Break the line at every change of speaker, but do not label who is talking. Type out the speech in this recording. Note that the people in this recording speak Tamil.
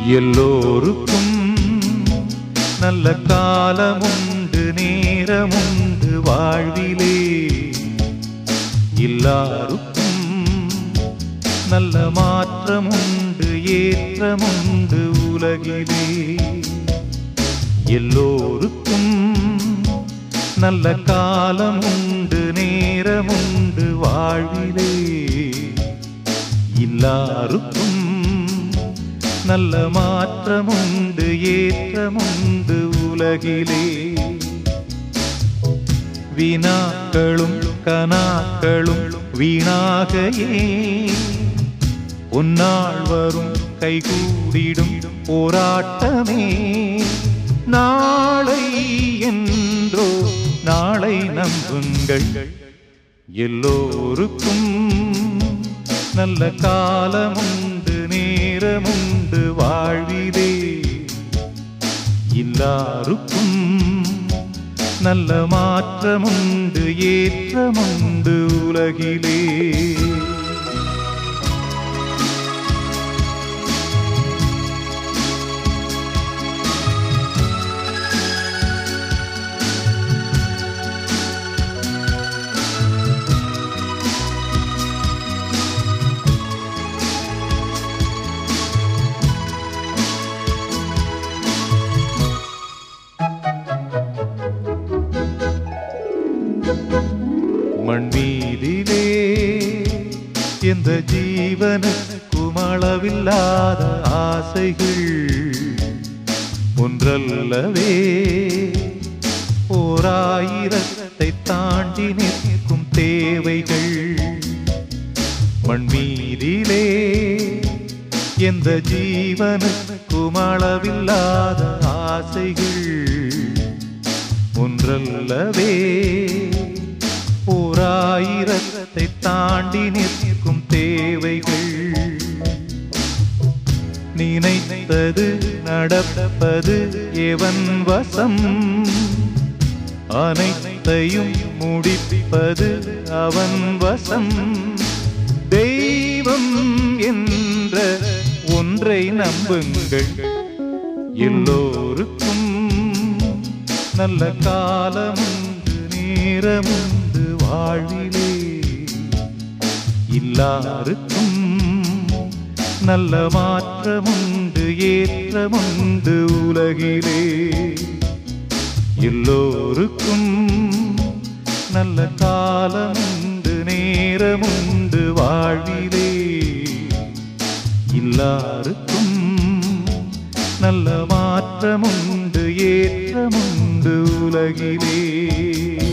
எல்லோருக்கும் நல்ல காலமுண்டு நேரமுண்டு வாழ்விலே. எல்லாருக்கும் நல்ல மாற்றமுண்டு ஏற்றமுண்டு உலகிலே. எல்லோருக்கும் நல்ல காலமுண்டு நேரமுண்டு வாழ்விலே. எல்லாருக்கும் நல்ல மாற்றமுண்டு ஏற்றமுண்டு உலகிலே. வினாக்களும் கனாக்களும் வீணாகையே உன்னாள் வரும் கைகூடிடும் போராட்டமே. நாளை என்றோ நாளை நம்புங்கள். எல்லோருக்கும் நல்ல காலமுண்டு நேரமுண்டு வாழ்விலே. எல்லாருக்கும் நல்ல மாற்றமுண்டு ஏற்றமுண்டு உலகிலே. மண் மீதிலே எந்த ஜீவனுக்கும் அளவில்லாத ஆசைகள் ஒன்றல்லவே. ஓராயிரத்தை தாண்டி நிற்கும் தேவைகள். மண் மீதிலே எந்த ஜீவனுக்கும் அளவில்லாத ஆசைகள் ஒன்றல்லவே. ஓராயிரத்தை தாண்டி நிற்கும் தேவைகள். நினைத்தது நடப்பது எவன் வசம்? அனைத்தையும் முடிப்பது அவன் வசம். தெய்வம் என்ற ஒன்றை நம்புங்கள். எல்லோருக்கும் நல்ல காலமுண்டு நேரமுண்டு வாழ்விலே. எல்லாருக்கும் நல்ல மாற்றமுண்டு ஏற்றமுண்டு உலகிலே. எல்லோருக்கும் நல்ல காலமுண்டு நேரமுண்டு வாழ்விலே. எல்லாருக்கும் நல்ல மாற்றமுண்டு ஏற்றமுண்டு உலகிலே.